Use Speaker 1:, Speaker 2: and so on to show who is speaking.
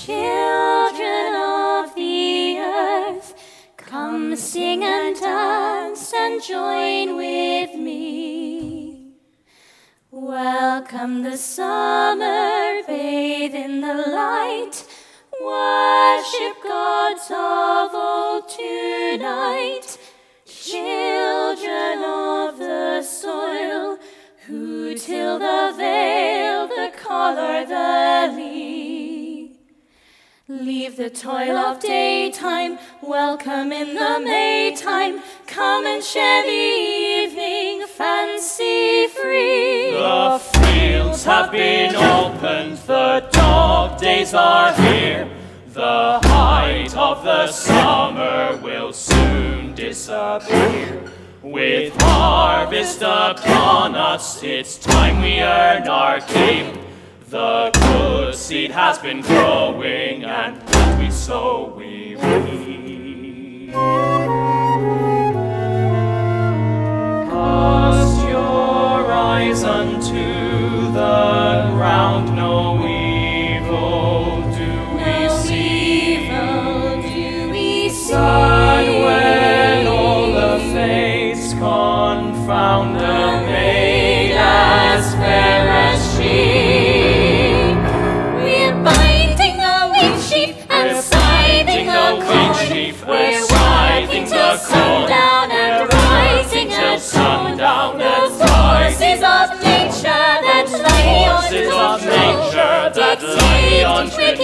Speaker 1: Children of the earth, come sing and dance and join with me. Welcome the summer, bathe in the light, worship gods of old tonight. Children of the soil, who till the vale, the collar, the lea. Leave the toil of daytime, welcome in the Maytime. Come and share the evening, fancy free.
Speaker 2: The fields have been opened, the dog days are here. The height of the summer will soon disappear. With harvest upon us, it's time we earn our keep. The good seed has been growing, and what we sow we reap. Cast your eyes unto the ground, no evil do we see. Sad when all the fates confound the maid as fair as she.
Speaker 1: We're binding the wheat sheaf and scything the corn. We're scything till sundown and rising at dawn. The forces of nature that lie on the throne, dictating